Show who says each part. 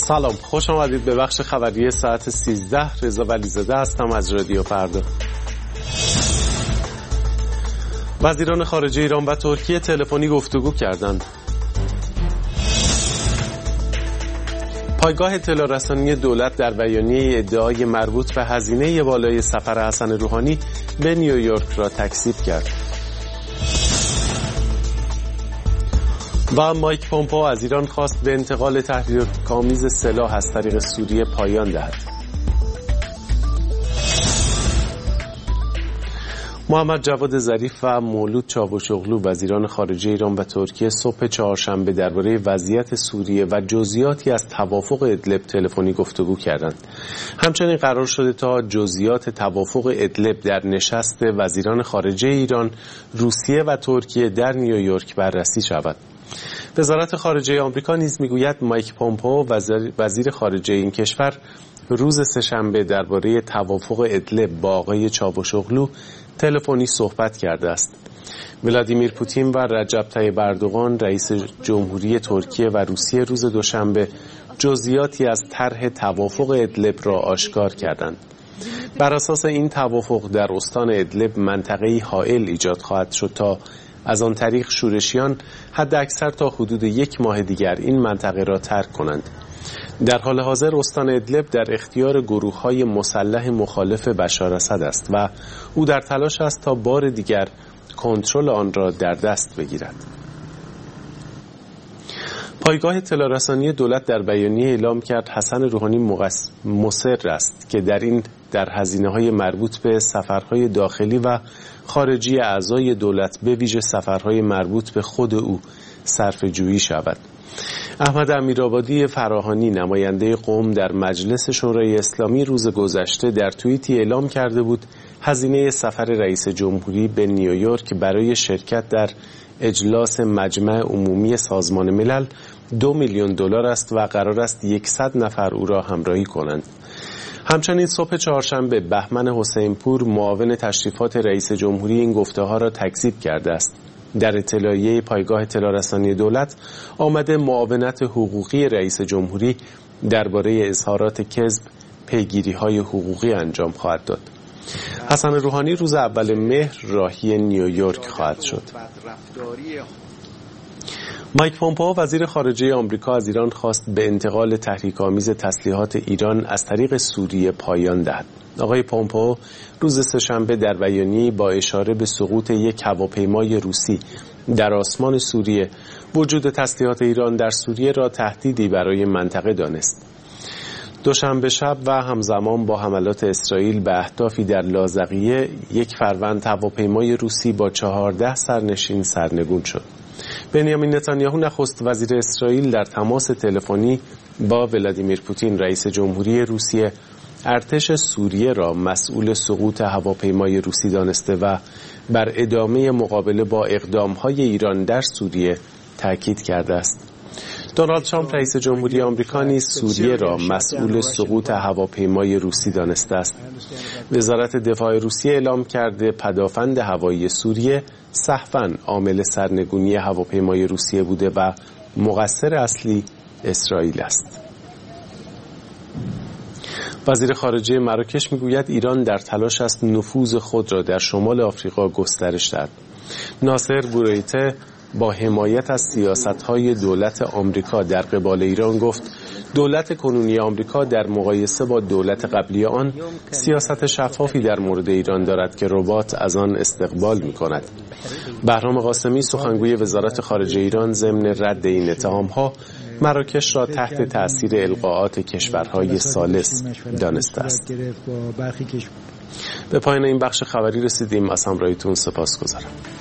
Speaker 1: سلام، خوش آمدید به بخش خبری ساعت 13. رضا ولیزاده هستم از رادیو فردا. وزیران خارجه ایران و ترکیه تلفنی گفتگو کردند. پایگاه اطلاع رسانی دولت در بیانیه ادعای مربوط به هزینه بالای سفر حسن روحانی به نیویورک را تکذیب کرد. و مایک پومپئو از ایران خواست به انتقال تحریک‌آمیز سلاح از طریق سوریه پایان دهد. محمد جواد ظریف و مولود چاوشاغلو وزیران خارجه ایران و ترکیه صبح چهارشنبه درباره وضعیت سوریه و جزئیاتی از توافق ادلب تلفنی گفتگو کردند. همچنین قرار شده تا جزئیات توافق ادلب در نشست وزیران خارجه ایران، روسیه و ترکیه در نیویورک بررسی شود. وزارت خارجه آمریکا نیز میگوید مایک پومپئو وزیر خارجه این کشور روز سه‌شنبه درباره توافق ادلب با آقای چاوشاغلو تلفنی صحبت کرده است. ولادیمیر پوتین و رجب طیب اردوغان رئیس جمهوری ترکیه و روسیه روز دوشنبه جزئیاتی از طرح توافق ادلب را آشکار کردند. بر اساس این توافق در استان ادلب منطقه‌ای حائل ایجاد خواهد شد تا از آن طریق شورشیان حد اکثر تا حدود 1 ماه دیگر این منطقه را ترک کنند. در حال حاضر استان ادلب در اختیار گروه‌های مسلح مخالف بشار اسد است و او در تلاش است تا بار دیگر کنترل آن را در دست بگیرد. پایگاه اطلاع رسانی دولت در بیانیه اعلام کرد حسن روحانی مصر است که در هزینه‌های مربوط به سفرهای داخلی و خارجی اعضای دولت به ویژه سفرهای مربوط به خود او صرفه‌جویی شود. احمد امیرآبادی فراهانی نماینده قم در مجلس شورای اسلامی روز گذشته در توییتی اعلام کرده بود هزینه سفر رئیس جمهوری به نیویورک برای شرکت در اجلاس مجمع عمومی سازمان ملل $2,000,000 است و قرار است 100 نفر او را همراهی کنند. همچنین صبح چهارشنبه بهمن حسینپور معاون تشریفات رئیس جمهوری این گفته‌ها را تکذیب کرده است. در اطلاعیه پایگاه اطلاع رسانی دولت آمده معاونت حقوقی رئیس جمهوری درباره اظهارات کذب پیگیری‌های حقوقی انجام خواهد داد. حسن روحانی روز اول مهر راهی نیویورک خواهد شد. مایک پومپئو وزیر خارجه آمریکا از ایران خواست به انتقال تحریک‌آمیز تسلیحات ایران از طریق سوریه پایان دهد. آقای پومپئو روز سه‌شنبه در بیانیه‌ای با اشاره به سقوط یک هواپیمای روسی در آسمان سوریه وجود تسلیحات ایران در سوریه را تهدیدی برای منطقه دانست. دوشنبه شب و همزمان با حملات اسرائیل به اهدافی در لاذقیه 1 فروند هواپیمای روسی با 14 سرنشین سرنگون شد. بنیامین نتانیاهو نخست وزیر اسرائیل در تماس تلفنی با ولادیمیر پوتین رئیس جمهوری روسیه ارتش سوریه را مسئول سقوط هواپیمای روسی دانسته و بر ادامه مقابله با اقدام‌های ایران در سوریه تاکید کرده است. دونالد ترامپ رئیس جمهوری آمریکا نیز سوریه را مسئول سقوط هواپیمای روسی دانسته است. وزارت دفاع روسیه اعلام کرده پدافند هوایی سوریه سهواً عامل سرنگونی هواپیمای روسیه بوده و مقصر اصلی اسرائیل است. وزیر خارجه مراکش میگوید ایران در تلاش است نفوذ خود را در شمال آفریقا گسترش دهد. ناصر بوریته با حمایت از سیاست‌های دولت آمریکا در قبال ایران گفت دولت کنونی آمریکا در مقایسه با دولت قبلی آن سیاست شفافی در مورد ایران دارد که رباط از آن استقبال می‌کند. بهرام قاسمی سخنگوی وزارت خارجه ایران ضمن رد این اتهام‌ها مراکش را تحت تأثیر القاءات کشورهای ثالث دانسته است. به پایان این بخش خبری رسیدیم. از همراهیتون سپاسگزارم.